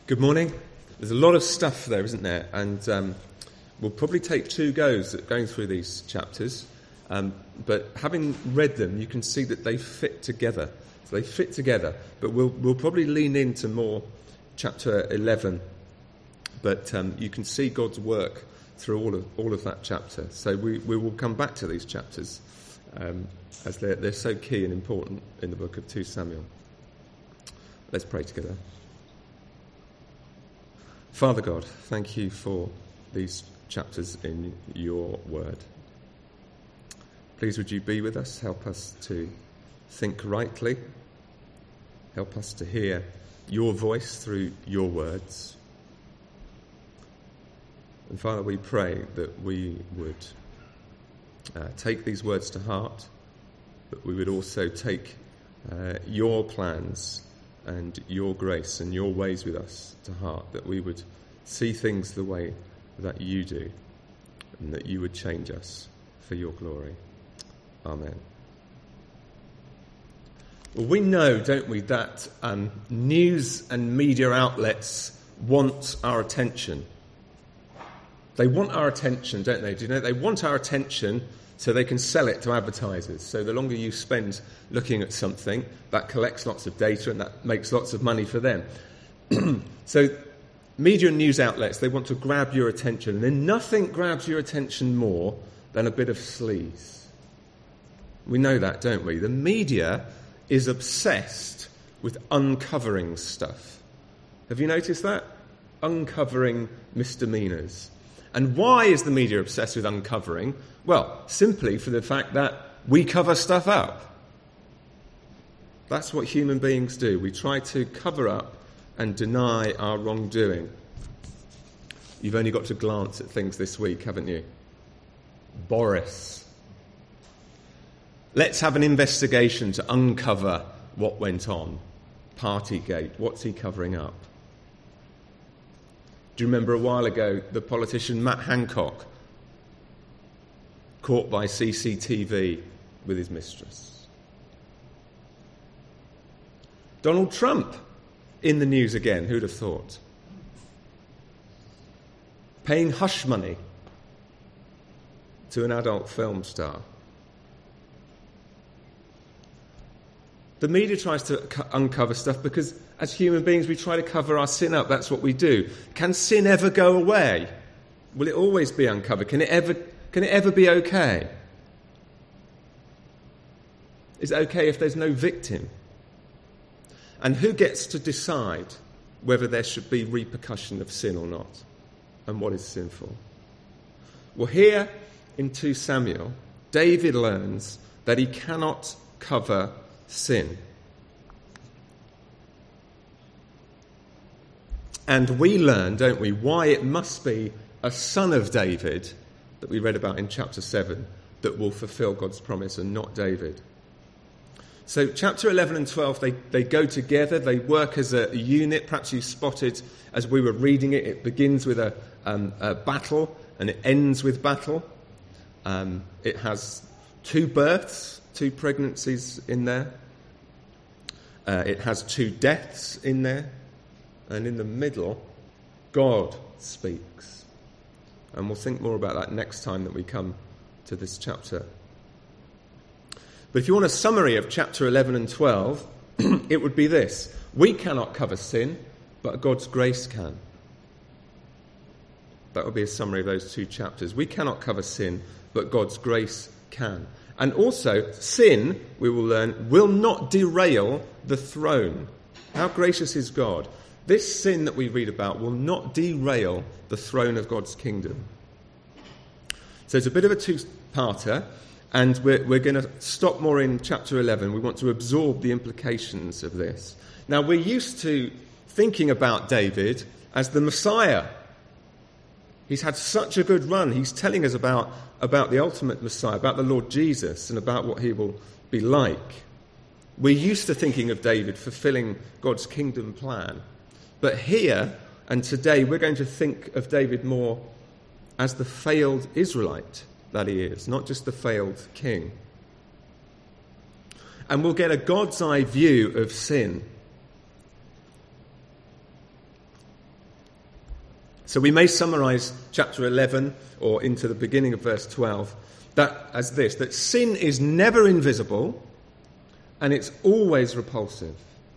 Good morning. There's a lot of stuff there, isn't there? And we'll probably take 2 goes at going through these chapters. But having read them, you can see that they fit together. So they fit together. But we'll probably lean into more chapter 11. But you can see God's work through all of that chapter. So we will come back to these chapters as they're so key and important in the book of 2 Samuel. Let's pray together. Father God, thank you for these chapters in your word. Please would you be with us, help us to think rightly, help us to hear your voice through your words. And Father, we pray that we would take these words to heart, but we would also take your plans and your grace and your ways with us to heart, that we would see things the way that you do, and that you would change us for your glory. Amen. Well, we know, don't we, that news and media outlets want our attention. They want our attention, don't they? Do you know? They want our attention so they can sell it to advertisers. So the longer you spend looking at something, that collects lots of data and that makes lots of money for them. So media and news outlets, they want to grab your attention. And then nothing grabs your attention more than a bit of sleaze. We know that, don't we? The media is obsessed with uncovering stuff. Have you noticed that? Uncovering misdemeanors. And why is the media obsessed with uncovering? Well, simply for the fact that we cover stuff up. That's what human beings do. We try to cover up and deny our wrongdoing. You've only got to glance at things this week, haven't you? Boris. Let's have an investigation to uncover what went on. Partygate. What's he covering up? Do you remember a while ago the politician Matt Hancock caught by CCTV with his mistress? Donald Trump in the news again, who'd have thought? Paying hush money to an adult film star. The media tries to uncover stuff because as human beings we try to cover our sin up. That's what we do. Can sin ever go away? Will it always be uncovered? Can it ever be okay? Is it okay if there's no victim? And who gets to decide whether there should be repercussion of sin or not? And what is sinful? Well, here in 2 Samuel, David learns that he cannot cover sin. And we learn, don't we, why it must be a son of David that we read about in chapter 7 that will fulfill God's promise and not David. So chapter 11 and 12, they go together, they work as a unit. Perhaps you spotted as we were reading it, it begins with a battle and it ends with battle. It has 2 births, 2 pregnancies in there. It has 2 deaths in there. And in the middle, God speaks. And we'll think more about that next time that we come to this chapter. But if you want a summary of chapter 11 and 12, it would be this. We cannot cover sin, but God's grace can. That would be a summary of those 2 chapters. We cannot cover sin, but God's grace can. And also, sin, we will learn, will not derail the throne. How gracious is God? This sin that we read about will not derail the throne of God's kingdom. So it's a bit of a 2-parter, and we're going to stop more in chapter 11. We want to absorb the implications of this. Now, we're used to thinking about David as the Messiah. He's had such a good run. He's telling us about the ultimate Messiah, about the Lord Jesus, and about what he will be like. We're used to thinking of David fulfilling God's kingdom plan. But here and today, we're going to think of David more as the failed Israelite that he is, not just the failed king. And we'll get a God's eye view of sin. So we may summarize chapter 11 or into the beginning of verse 12 as this, that sin is never invisible and it's always repulsive.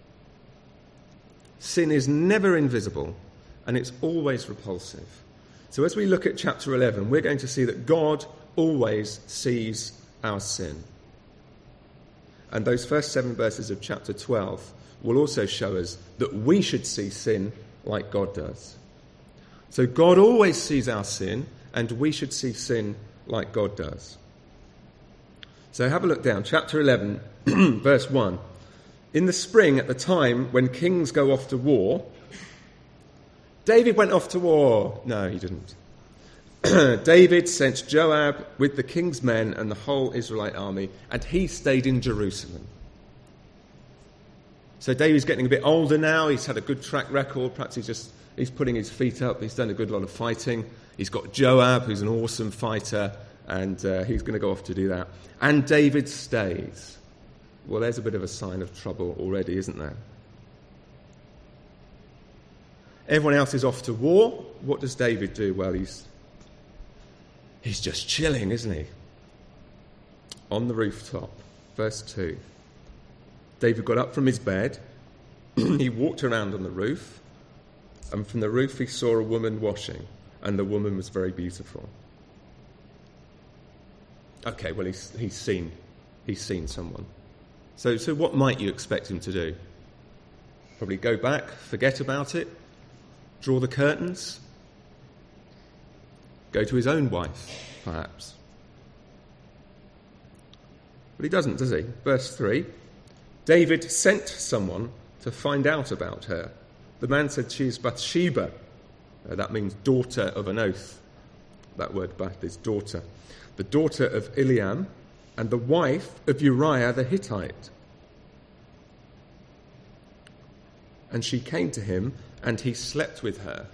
Sin is never invisible and it's always repulsive. So as we look at chapter 11, we're going to see that God always sees our sin. And those first 7 verses of chapter 12 will also show us that we should see sin like God does. So God always sees our sin, and we should see sin like God does. So have a look down. Chapter 11, verse 1. In the spring, at the time when kings go off to war, David went off to war. No, he didn't. David sent Joab with the king's men and the whole Israelite army, and he stayed in Jerusalem. So David's getting a bit older now. He's had a good track record. Perhaps he's putting his feet up. He's done a good lot of fighting. He's got Joab, who's an awesome fighter, and he's going to go off to do that. And David stays. Well, there's a bit of a sign of trouble already, isn't there? Everyone else is off to war. What does David do? Well, he's just chilling, isn't he? On the rooftop. Verse 2. David got up from his bed. He walked around on the roof. And from the roof he saw a woman washing. And the woman was very beautiful. Okay, well, he's seen someone. So what might you expect him to do? Probably go back, forget about it, draw the curtains, go to his own wife, perhaps. But he doesn't, does he? Verse 3, David sent someone to find out about her. The man said she is Bathsheba. That means daughter of an oath. That word Bath is daughter. The daughter of Eliam and the wife of Uriah the Hittite. And she came to him and he slept with her.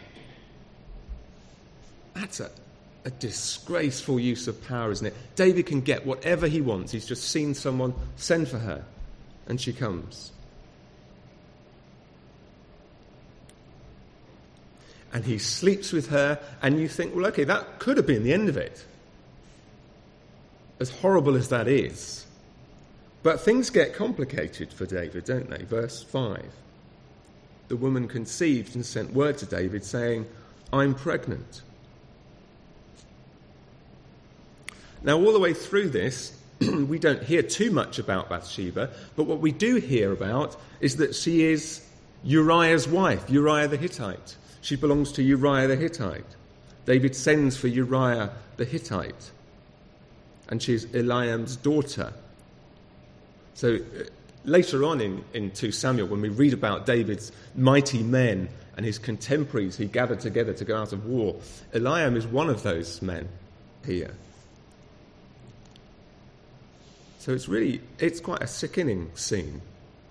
That's a disgraceful use of power, isn't it? David can get whatever he wants. He's just seen someone, send for her, and she comes. And he sleeps with her, and you think, well, okay, that could have been the end of it. As horrible as that is. But things get complicated for David, don't they? Verse 5. The woman conceived and sent word to David saying, I'm pregnant. Now, all the way through this, we don't hear too much about Bathsheba, but what we do hear about is that she is Uriah's wife, Uriah the Hittite. She belongs to Uriah the Hittite. David sends for Uriah the Hittite. And she's Eliam's daughter. So later on in 2 Samuel, when we read about David's mighty men and his contemporaries he gathered together to go out of war, Eliam is one of those men here. So it's quite a sickening scene.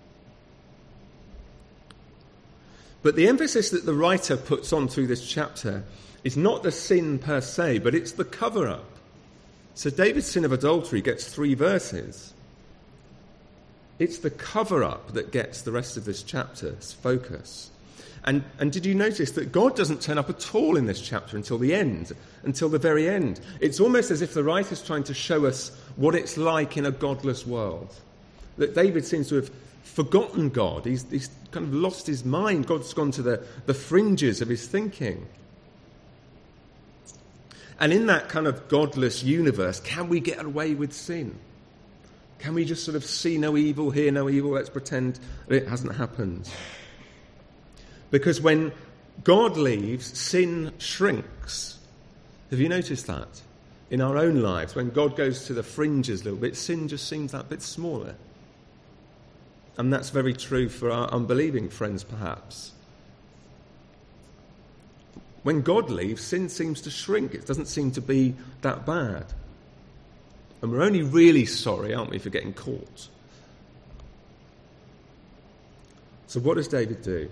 But the emphasis that the writer puts on through this chapter is not the sin per se, but it's the cover-up. So David's sin of adultery gets 3 verses. It's the cover-up that gets the rest of this chapter's focus. And did you notice that God doesn't turn up at all in this chapter until the end, until the very end? It's almost as if the writer's trying to show us what it's like in a godless world. That David seems to have forgotten God. He's kind of lost his mind. God's gone to the fringes of his thinking. And in that kind of godless universe, can we get away with sin? Can we just sort of see no evil, hear no evil, let's pretend that it hasn't happened? Because when God leaves, sin shrinks. Have you noticed that? In our own lives, when God goes to the fringes a little bit, sin just seems that bit smaller. And that's very true for our unbelieving friends, perhaps. When God leaves, sin seems to shrink. It doesn't seem to be that bad. And we're only really sorry, aren't we, for getting caught. So what does David do?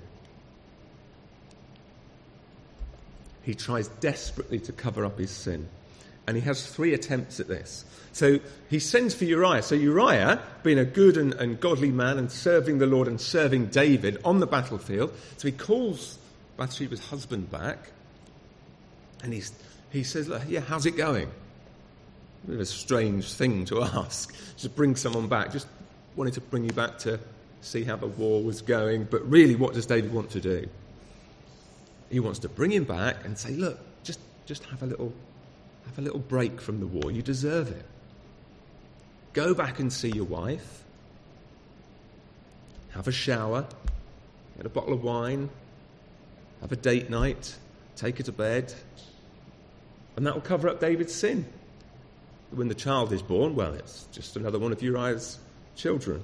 He tries desperately to cover up his sin. And he has 3 attempts at this. So he sends for Uriah. So Uriah, being a good and godly man and serving the Lord and serving David on the battlefield, so he calls Bathsheba's husband back. And he says, look, yeah, how's it going? A bit of a strange thing to ask. Just bring someone back. Just wanted to bring you back to see how the war was going. But really, what does David want to do? He wants to bring him back and say, look, just have a little break from the war. You deserve it. Go back and see your wife. Have a shower. Get a bottle of wine. Have a date night. Take her to bed. And that will cover up David's sin. When the child is born, well, it's just another one of Uriah's children.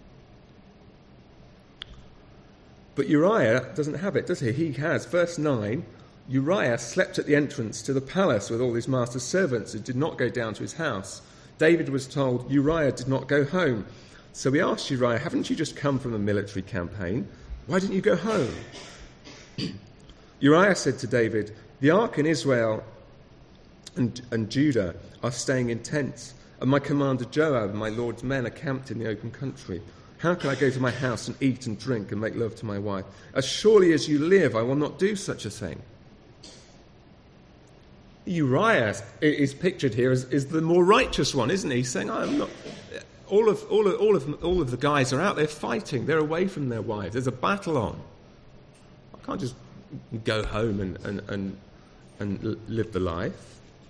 But Uriah doesn't have it, does he? He has, verse 9, Uriah slept at the entrance to the palace with all his master's servants and did not go down to his house. David was told Uriah did not go home. So he asked Uriah, haven't you just come from a military campaign? Why didn't you go home? Uriah said to David, the ark in Israel and Judah are staying in tents, and my commander Joab and my lord's men are camped in the open country. How can I go to my house and eat and drink and make love to my wife? As surely as you live, I will not do such a thing. Uriah is pictured here as the more righteous one, isn't he? He's saying, I'm not. All of the guys are out there fighting. They're away from their wives. There's a battle on. I can't just go home and live the life.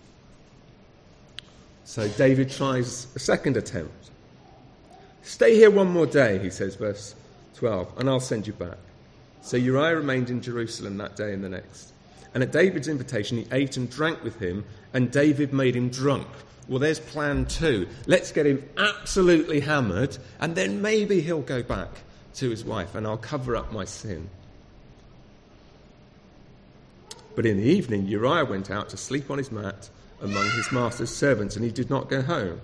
So David tries a second attempt. Stay here one more day, he says, verse 12, and I'll send you back. So Uriah remained in Jerusalem that day and the next. And at David's invitation, he ate and drank with him, and David made him drunk. Well, there's plan 2. Let's get him absolutely hammered, and then maybe he'll go back to his wife, and I'll cover up my sin. But in the evening, Uriah went out to sleep on his mat among his master's servants, and he did not go home.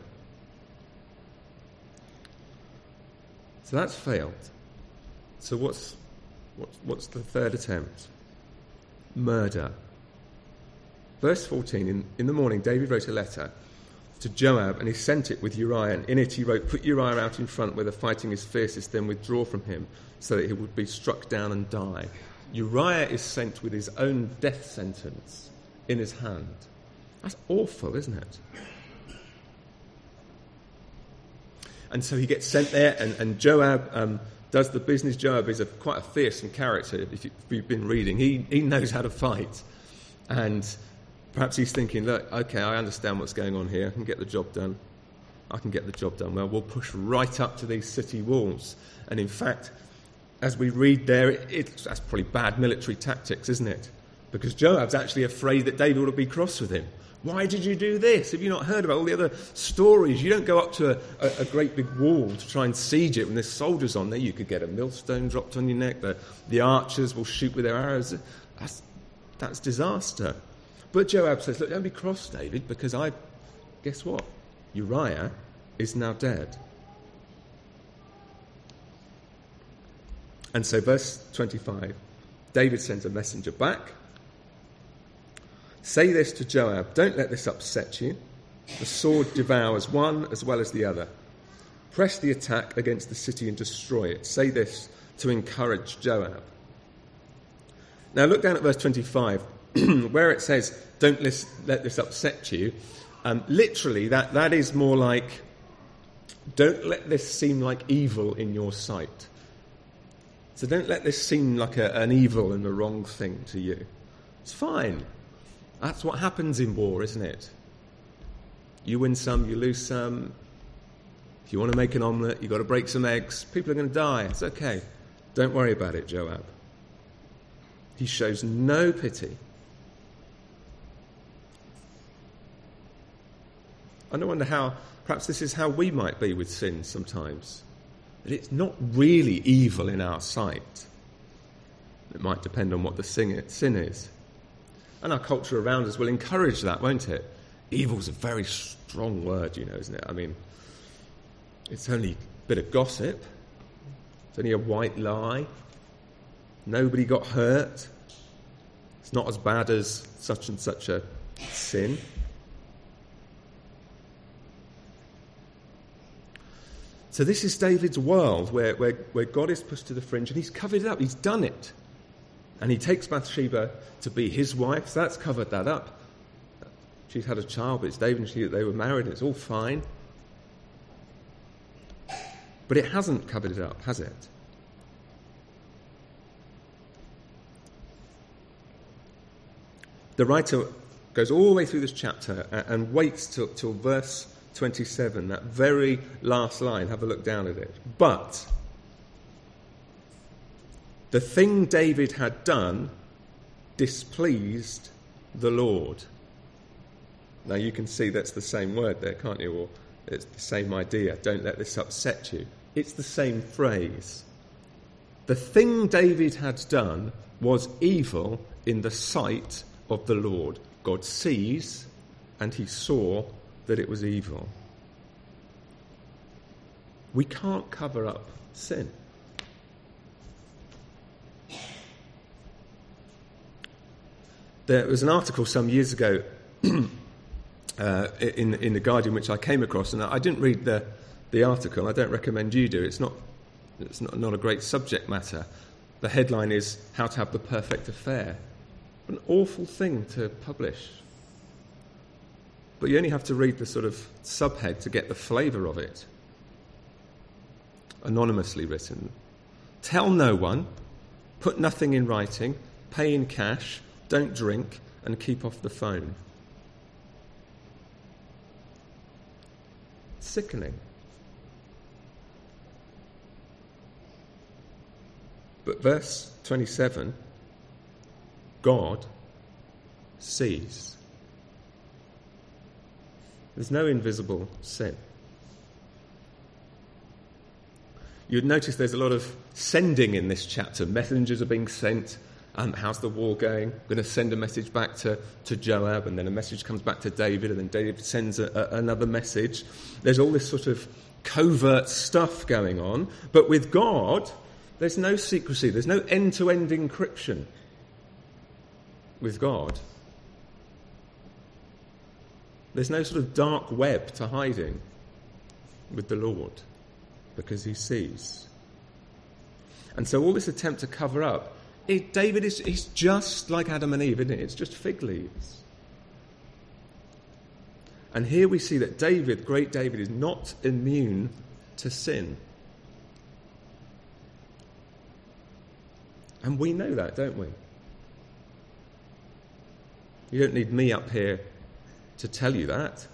So that's failed. So what's the third attempt? Murder. Verse 14, in the morning, David wrote a letter to Joab, and he sent it with Uriah, and in it he wrote, put Uriah out in front where the fighting is fiercest, then withdraw from him, so that he would be struck down and die. Uriah is sent with his own death sentence in his hand. That's awful, isn't it? And so he gets sent there, and Joab does the business. Joab is quite a fearsome character, if you've been reading. He knows how to fight. And perhaps he's thinking, look, okay, I understand what's going on here. I can get the job done. Well, we'll push right up to these city walls. And in fact, as we read there, that's probably bad military tactics, isn't it? Because Joab's actually afraid that David will be cross with him. Why did you do this? Have you not heard about all the other stories? You don't go up to a great big wall to try and siege it when there's soldiers on there. You could get a millstone dropped on your neck. The archers will shoot with their arrows. That's disaster. But Joab says, look, don't be cross, David, because guess what? Uriah is now dead. And so verse 25, David sends a messenger back. Say this to Joab, don't let this upset you. The sword devours one as well as the other. Press the attack against the city and destroy it. Say this to encourage Joab. Now look down at verse 25, where it says, don't let this upset you. Literally, that is more like, don't let this seem like evil in your sight. So don't let this seem like an evil and the wrong thing to you. It's fine. That's what happens in war, isn't it? You win some, you lose some. If you want to make an omelette, you've got to break some eggs. People are going to die. It's okay. Don't worry about it, Joab. He shows no pity. I wonder how, perhaps this is how we might be with sin sometimes. That it's not really evil in our sight. It might depend on what the sin is. And our culture around us will encourage that, won't it? Evil's a very strong word, isn't it? I mean, it's only a bit of gossip. It's only a white lie. Nobody got hurt. It's not as bad as such and such a sin. So this is David's world where God is pushed to the fringe, and he's covered it up. He's done it. And he takes Bathsheba to be his wife, so that's covered that up. She's had a child, but it's David and they were married, it's all fine. But it hasn't covered it up, has it? The writer goes all the way through this chapter and waits till verse 27, that very last line. Have a look down at it. But the thing David had done displeased the Lord. Now you can see that's the same word there, can't you? Or it's the same idea. Don't let this upset you. It's the same phrase. The thing David had done was evil in the sight of the Lord. God sees, and he saw that it was evil. We can't cover up sin. There was an article some years ago in The Guardian which I came across, and I didn't read the article. I don't recommend you do. It's not a great subject matter. The headline is How to Have the Perfect Affair. An awful thing to publish. But you only have to read the sort of subhead to get the flavour of it. Anonymously written. Tell no one, put nothing in writing, pay in cash, don't drink, and keep off the phone. Sickening. But verse 27, God sees. There's no invisible sin. You'd notice there's a lot of sending in this chapter. Messengers are being sent. How's the war going? I'm going to send a message back to Joab, and then a message comes back to David, and then David sends another message. There's all this sort of covert stuff going on. But with God, there's no secrecy. There's no end-to-end encryption with God. There's no sort of dark web to hiding with the Lord, because he sees. And so all this attempt to cover up, David is just like Adam and Eve, isn't it? It's just fig leaves. And here we see that David, great David, is not immune to sin. And we know that, don't we? You don't need me up here to tell you that.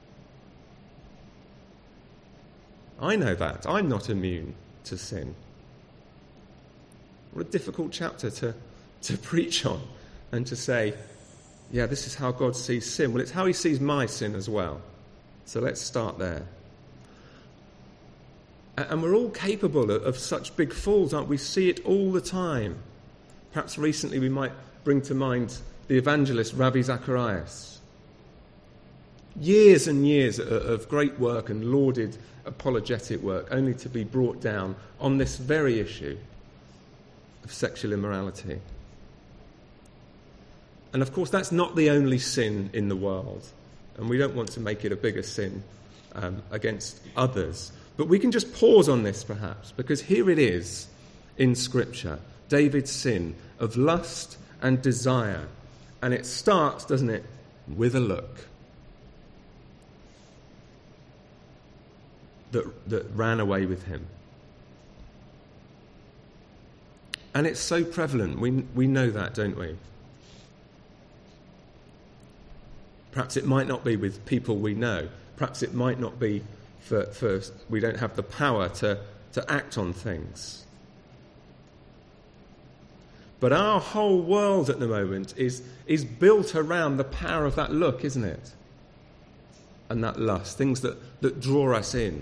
I know that. I'm not immune to sin. What a difficult chapter to preach on and to say, yeah, this is how God sees sin. Well, it's how he sees my sin as well. So let's start there. And we're all capable of such big falls, aren't we? We see it all the time. Perhaps recently we might bring to mind the evangelist Ravi Zacharias. Years and years of great work and lauded apologetic work, only to be brought down on this very issue of sexual immorality. And of course, that's not the only sin in the world, and we don't want to make it a bigger sin against others. But we can just pause on this, perhaps, because here it is in Scripture, David's sin of lust and desire. And it starts, doesn't it, with a look that ran away with him. And it's so prevalent. We know that, don't we? Perhaps it might not be with people we know. Perhaps it might not be for we don't have the power to act on things. But our whole world at the moment is built around the power of that look, isn't it? And that lust, things that draw us in.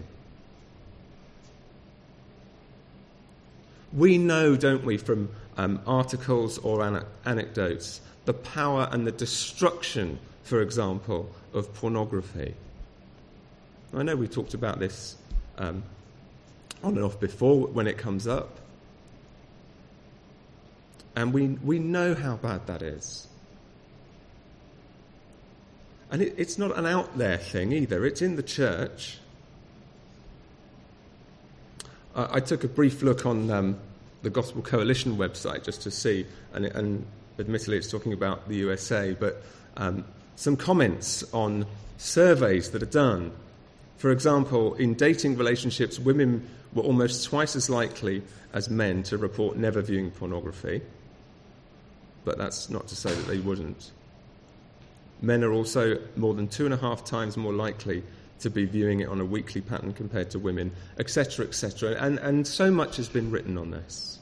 We know, don't we, from articles or anecdotes, the power and the destruction, for example, of pornography. I know we talked about this on and off before when it comes up. And we know how bad that is. And it's not an out there thing either. It's in the church. I took a brief look on the Gospel Coalition website just to see, and admittedly it's talking about the USA, but some comments on surveys that are done. For example, in dating relationships, women were almost twice as likely as men to report never viewing pornography, but that's not to say that they wouldn't. Men are also more than 2.5 times more likely to be viewing it on a weekly pattern compared to women, etc., etc. And so much has been written on this.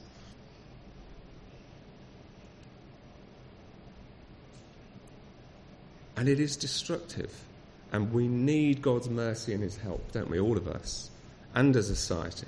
And it is destructive. And we need God's mercy and his help, don't we, all of us, and as a society.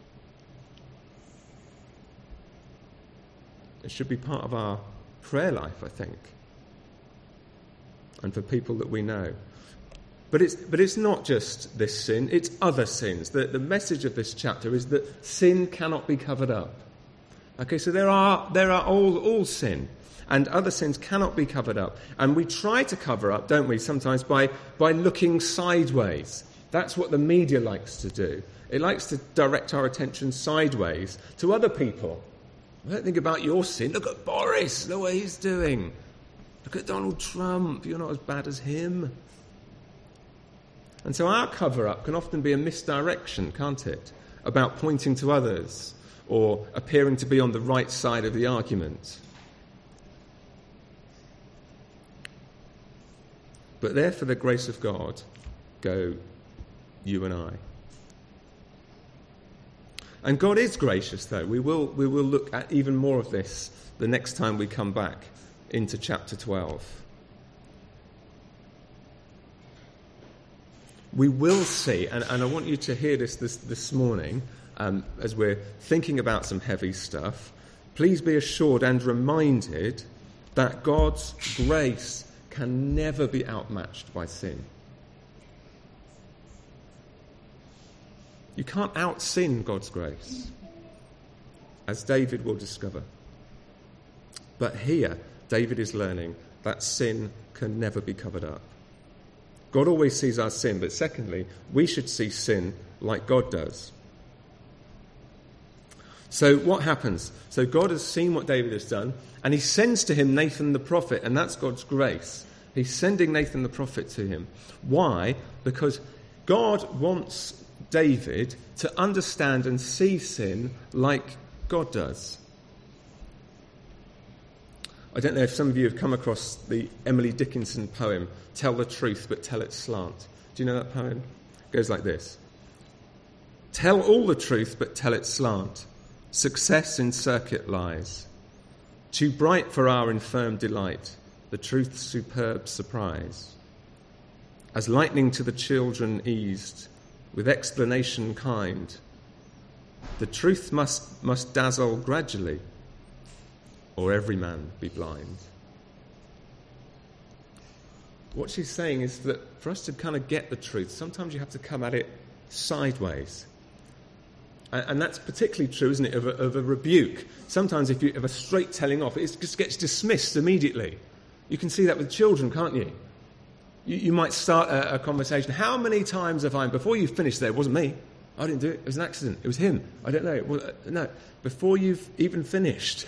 It should be part of our prayer life, I think, and for people that we know. But it's not just this sin, it's other sins. The message of this chapter is that sin cannot be covered up. Okay, so there are all sin, and other sins cannot be covered up. And we try to cover up, don't we, sometimes by looking sideways. That's what the media likes to do. It likes to direct our attention sideways to other people. Don't think about your sin. Look at Boris, look what he's doing. Look at Donald Trump, you're not as bad as him. And so our cover-up can often be a misdirection, can't it? About pointing to others or appearing to be on the right side of the argument. But there, for the grace of God, go you and I. And God is gracious, though. We will look at even more of this the next time we come back into chapter 12. We will see, and I want you to hear this morning, as we're thinking about some heavy stuff, please be assured and reminded that God's grace can never be outmatched by sin. You can't out-sin God's grace, as David will discover. But here, David is learning that sin can never be covered up. God always sees our sin, but secondly, we should see sin like God does. So what happens? So God has seen what David has done, and he sends to him Nathan the prophet, and that's God's grace. He's sending Nathan the prophet to him. Why? Because God wants David to understand and see sin like God does. I don't know if some of you have come across the Emily Dickinson poem, Tell the Truth but Tell It Slant. Do you know that poem? It goes like this. Tell all the truth but tell it slant. Success in circuit lies. Too bright for our infirm delight, the truth's superb surprise. As lightning to the children eased, with explanation kind, the truth must dazzle gradually, or every man be blind. What she's saying is that for us to kind of get the truth, sometimes you have to come at it sideways. And that's particularly true, isn't it, of a rebuke. Sometimes if you have a straight telling off, it just gets dismissed immediately. You can see that with children, can't you? You might start a conversation. How many times have I, before you finish there, it wasn't me. I didn't do it. It was an accident. It was him. I don't know. No, before you've even finished.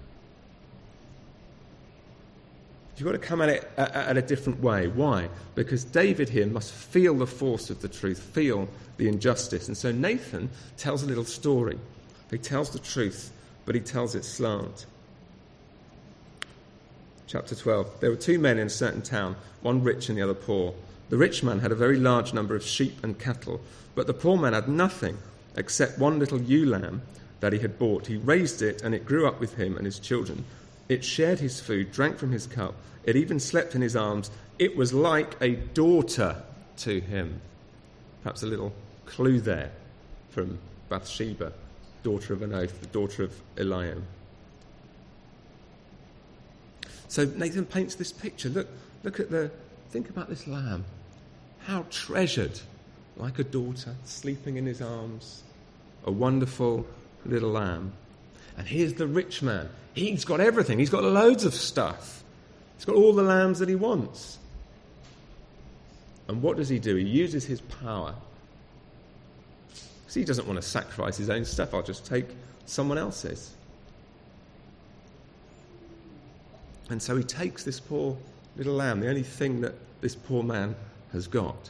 You've got to come at it at a different way. Why? Because David here must feel the force of the truth, feel the injustice. And so Nathan tells a little story. He tells the truth, but he tells it slant. Chapter 12. There were 2 men in a certain town, one rich and the other poor. The rich man had a very large number of sheep and cattle, but the poor man had nothing except one little ewe lamb that he had bought. He raised it, and it grew up with him and his children. It shared his food, drank from his cup. It even slept in his arms. It was like a daughter to him. Perhaps a little clue there from Bathsheba, daughter of an oath, the daughter of Eliam. So Nathan paints this picture. Think about this lamb. How treasured, like a daughter, sleeping in his arms. A wonderful little lamb. And here's the rich man. He's got everything. He's got loads of stuff. He's got all the lambs that he wants. And what does he do? He uses his power. Because he doesn't want to sacrifice his own stuff. I'll just take someone else's. And so he takes this poor little lamb, the only thing that this poor man has got.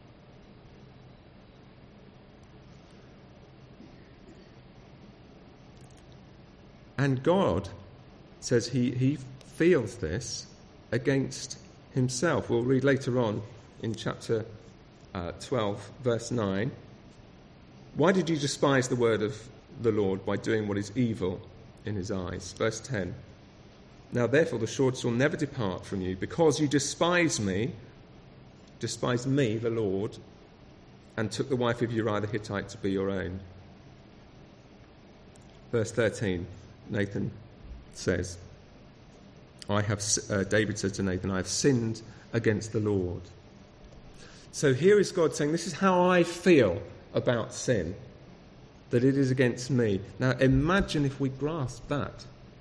And God says he feels this against himself. We'll read later on in chapter 12, verse 9. Why did you despise the word of the Lord by doing what is evil in his eyes? Verse 10. Now therefore the swords will never depart from you, because you despised me, the Lord, and took the wife of Uriah the Hittite to be your own. Verse 13, Nathan says, David said to Nathan, I have sinned against the Lord. So here is God saying, this is how I feel about sin, that it is against me. Now imagine if we grasp that.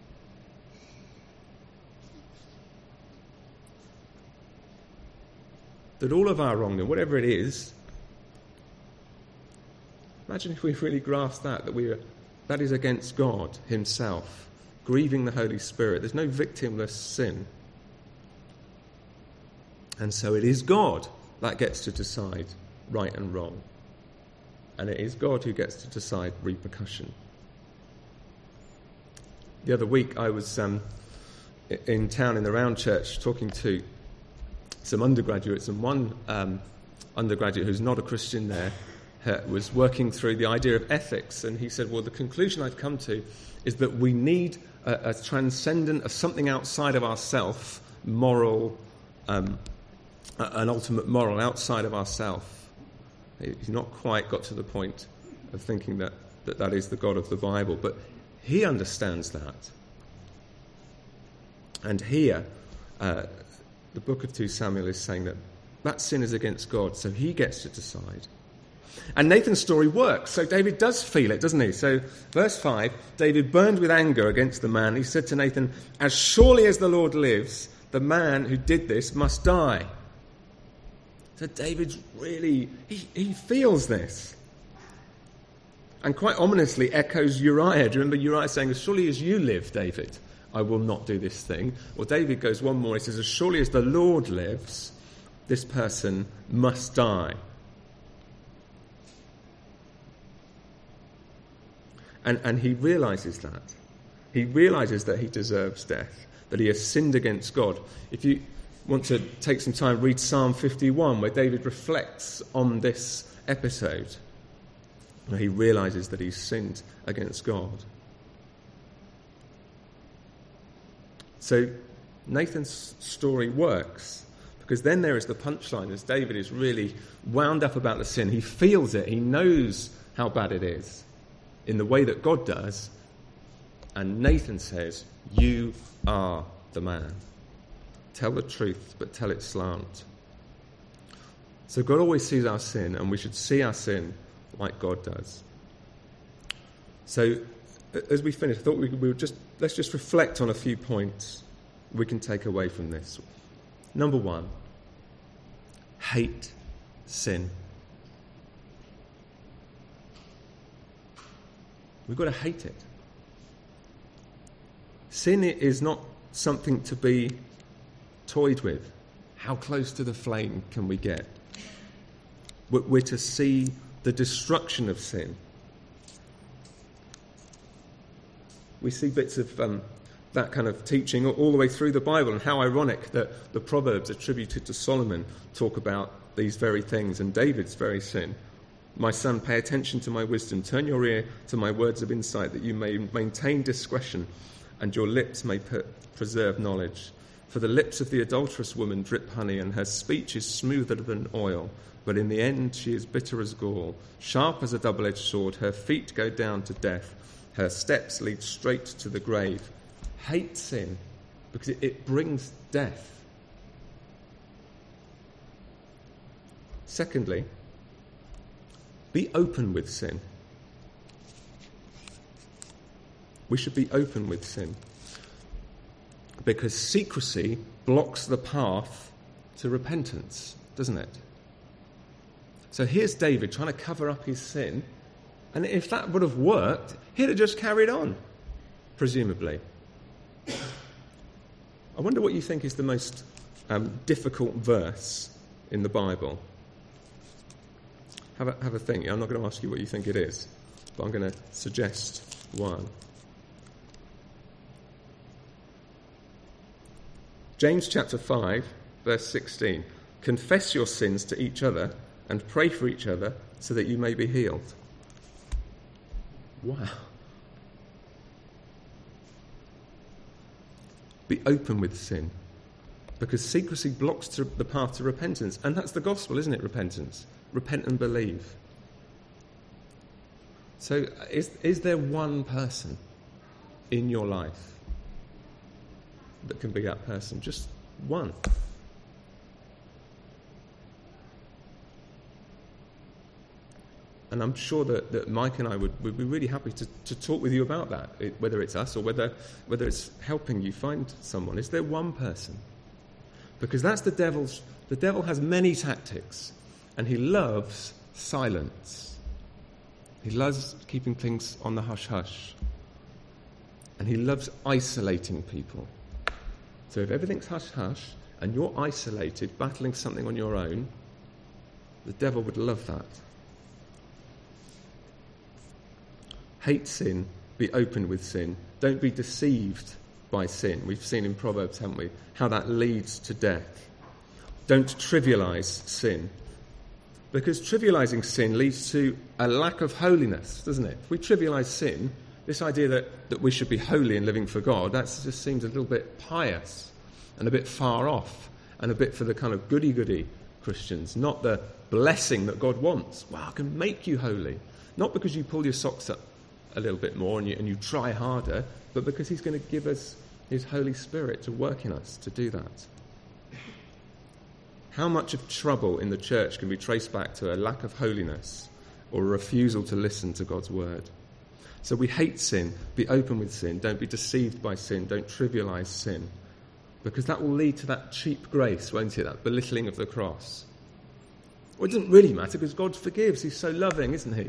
That all of our wrongdoing, whatever it is, imagine if we really grasp that that is against God himself, grieving the Holy Spirit. There's no victimless sin. And so it is God that gets to decide right and wrong. And it is God who gets to decide repercussion. The other week I was in town in the Round Church talking to some undergraduates, and one undergraduate who's not a Christian there was working through the idea of ethics, and he said, well, the conclusion I've come to is that we need a transcendent, a something outside of ourself, moral, an ultimate moral outside of ourself. He's not quite got to the point of thinking that is the God of the Bible, but he understands that. And here, the book of 2 Samuel is saying that sin is against God, so he gets to decide. And Nathan's story works, so David does feel it, doesn't he? So, verse 5, David burned with anger against the man. He said to Nathan, as surely as the Lord lives, the man who did this must die. So David's really, he feels this. And quite ominously echoes Uriah. Do you remember Uriah saying, as surely as you live, David, I will not do this thing? Well, David goes one more. He says, as surely as the Lord lives, this person must die. And he realises that. He realises that he deserves death, that he has sinned against God. If you want to take some time, read Psalm 51, where David reflects on this episode. He realises that he's sinned against God. So Nathan's story works, because then there is the punchline as David is really wound up about the sin. He feels it. He knows how bad it is in the way that God does. And Nathan says, you are the man. Tell the truth, but tell it slant. So God always sees our sin, and we should see our sin like God does. So as we finish, I thought let's just reflect on a few points we can take away from this. Number one, hate sin. We've got to hate it. Sin is not something to be toyed with. How close to the flame can we get? We're to see the destruction of sin. We see bits of that kind of teaching all the way through the Bible, and how ironic that the Proverbs attributed to Solomon talk about these very things and David's very sin. My son, pay attention to my wisdom. Turn your ear to my words of insight, that you may maintain discretion and your lips may preserve knowledge. For the lips of the adulterous woman drip honey, and her speech is smoother than oil. But in the end she is bitter as gall, sharp as a double-edged sword. Her feet go down to death. Her steps lead straight to the grave. Hate sin, because it brings death. Secondly, be open with sin. We should be open with sin, because secrecy blocks the path to repentance, doesn't it? So here's David trying to cover up his sin, And if that would have worked, he'd have just carried on, presumably. I wonder what you think is the most difficult verse in the Bible. Have a think. I'm not going to ask you what you think it is, but I'm going to suggest one. James chapter 5, verse 16. Confess your sins to each other and pray for each other so that you may be healed. Wow. Be open with sin, because secrecy blocks the path to repentance. And that's the gospel, isn't it, repentance? Repent and believe. So is there one person in your life that can be that person? Just one. And I'm sure that Mike and I would be really happy to talk with you about that, whether it's us or whether it's helping you find someone. Is there one person? Because that's the devil's. The devil has many tactics, and he loves silence. He loves keeping things on the hush-hush. And he loves isolating people. So if everything's hush-hush and you're isolated, battling something on your own, the devil would love that. Hate sin, be open with sin. Don't be deceived by sin. We've seen in Proverbs, haven't we, how that leads to death. Don't trivialise sin. Because trivialising sin leads to a lack of holiness, doesn't it? If we trivialise sin, this idea that we should be holy and living for God, that just seems a little bit pious and a bit far off and a bit for the kind of goody-goody Christians, not the blessing that God wants. Wow, I can make you holy. Not because you pull your socks up a little bit more and you try harder, but because he's going to give us his Holy Spirit to work in us to do that. How much of trouble in the church can be traced back to a lack of holiness or a refusal to listen to God's word? So we hate sin, be open with sin, don't be deceived by sin, don't trivialise sin, because that will lead to that cheap grace, won't it, that belittling of the cross. Well, it doesn't really matter because God forgives, he's so loving, isn't he?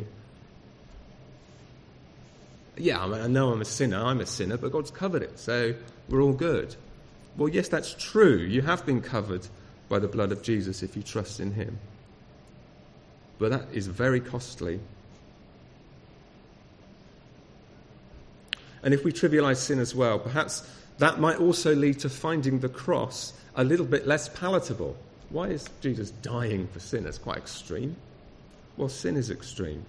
Yeah, I know I'm a sinner, but God's covered it, so we're all good. Well, yes, that's true. You have been covered by the blood of Jesus if you trust in him. But that is very costly. And if we trivialise sin as well, perhaps that might also lead to finding the cross a little bit less palatable. Why is Jesus dying for sin? That's quite extreme. Well, sin is extreme.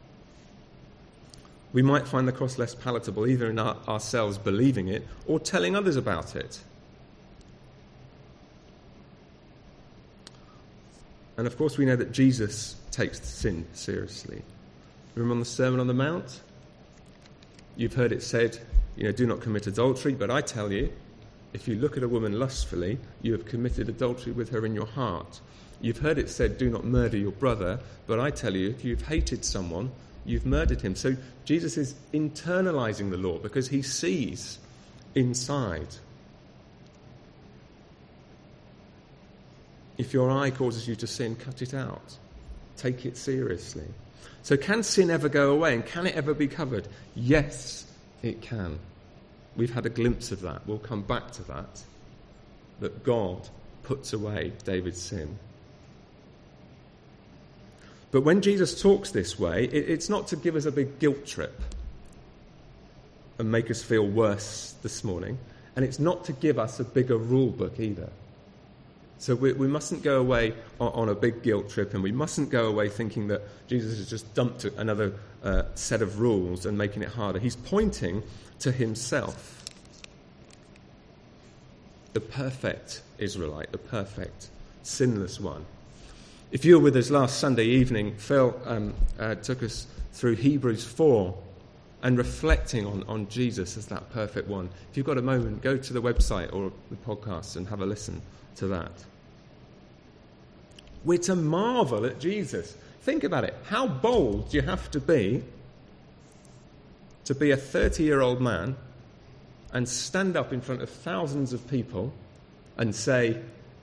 We might find the cross less palatable either in ourselves believing it or telling others about it. And of course we know that Jesus takes sin seriously. Remember on the Sermon on the Mount? You've heard it said, do not commit adultery, but I tell you, if you look at a woman lustfully, you have committed adultery with her in your heart. You've heard it said, do not murder your brother, but I tell you, if you've hated someone, you've murdered him. So Jesus is internalizing the law because he sees inside. If your eye causes you to sin, cut it out. Take it seriously. So can sin ever go away and can it ever be covered? Yes, it can. We've had a glimpse of that. We'll come back to that. That God puts away David's sin. But when Jesus talks this way, it's not to give us a big guilt trip and make us feel worse this morning. And it's not to give us a bigger rule book either. So we mustn't go away on a big guilt trip, and we mustn't go away thinking that Jesus has just dumped another set of rules and making it harder. He's pointing to himself. The perfect Israelite, the perfect, sinless one. If you were with us last Sunday evening, Phil took us through Hebrews 4 and reflecting on Jesus as that perfect one. If you've got a moment, go to the website or the podcast and have a listen to that. We're to marvel at Jesus. Think about it. How bold do you have to be a 30-year-old man and stand up in front of thousands of people and say,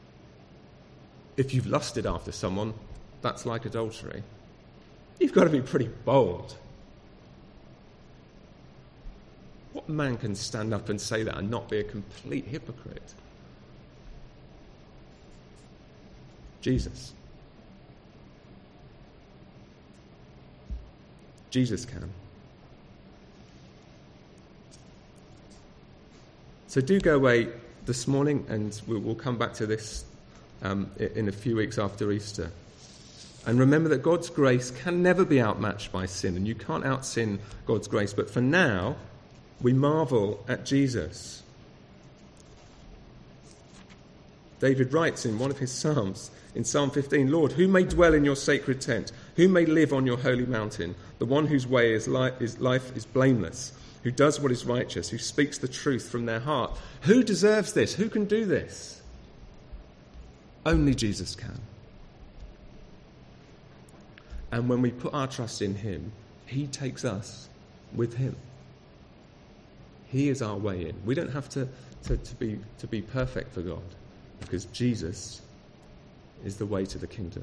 if you've lusted after someone, that's like adultery? You've got to be pretty bold. What man can stand up and say that and not be a complete hypocrite? Jesus. Jesus can. So do go away this morning, and we'll come back to this in a few weeks after Easter. And remember that God's grace can never be outmatched by sin, and you can't out-sin God's grace. But for now, we marvel at Jesus. David writes in one of his Psalms, in Psalm 15, Lord, who may dwell in your sacred tent? Who may live on your holy mountain? The one whose way is life is blameless, who does what is righteous, who speaks the truth from their heart. Who deserves this? Who can do this? Only Jesus can. And when we put our trust in him, he takes us with him. He is our way in. We don't have to be perfect for God, because Jesus is the way to the kingdom.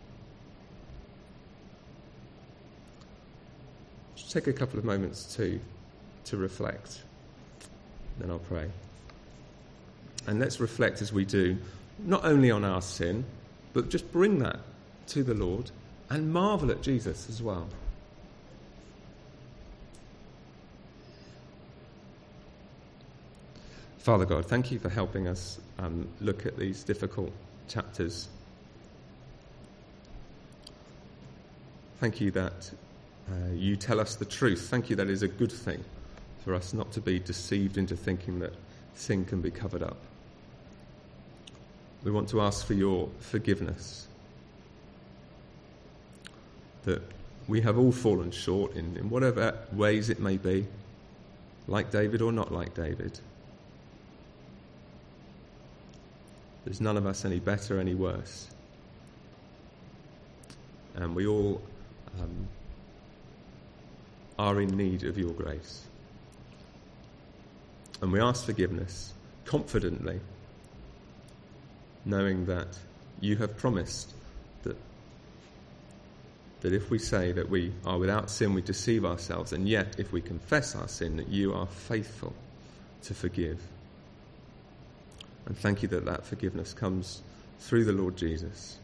Just take a couple of moments to reflect. Then I'll pray. And let's reflect as we do, not only on our sin, but just bring that to the Lord and marvel at Jesus as well. Father God, thank you for helping us look at these difficult chapters. Thank you that you tell us the truth. Thank you that it is a good thing for us not to be deceived into thinking that sin can be covered up. We want to ask for your forgiveness, that we have all fallen short in whatever ways it may be, like David or not like David. There's none of us any better, any worse. And we all are in need of your grace. And we ask forgiveness confidently, knowing that you have promised that if we say that we are without sin, we deceive ourselves, and yet if we confess our sin, that you are faithful to forgive. And thank you that that forgiveness comes through the Lord Jesus.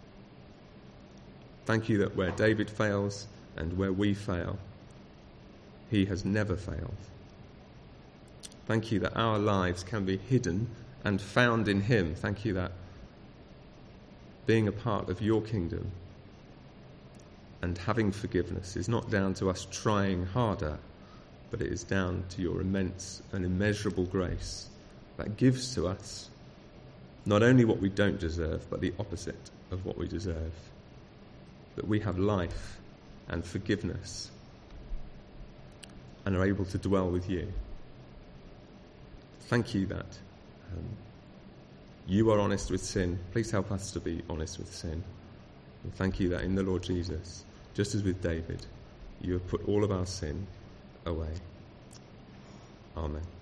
Thank you that where David fails and where we fail, he has never failed. Thank you that our lives can be hidden and found in him. Thank you that being a part of your kingdom and having forgiveness is not down to us trying harder, but it is down to your immense and immeasurable grace that gives to us not only what we don't deserve, but the opposite of what we deserve. That we have life and forgiveness and are able to dwell with you. Thank you that you are honest with sin. Please help us to be honest with sin. And thank you that in the Lord Jesus, just as with David, you have put all of our sin away. Amen.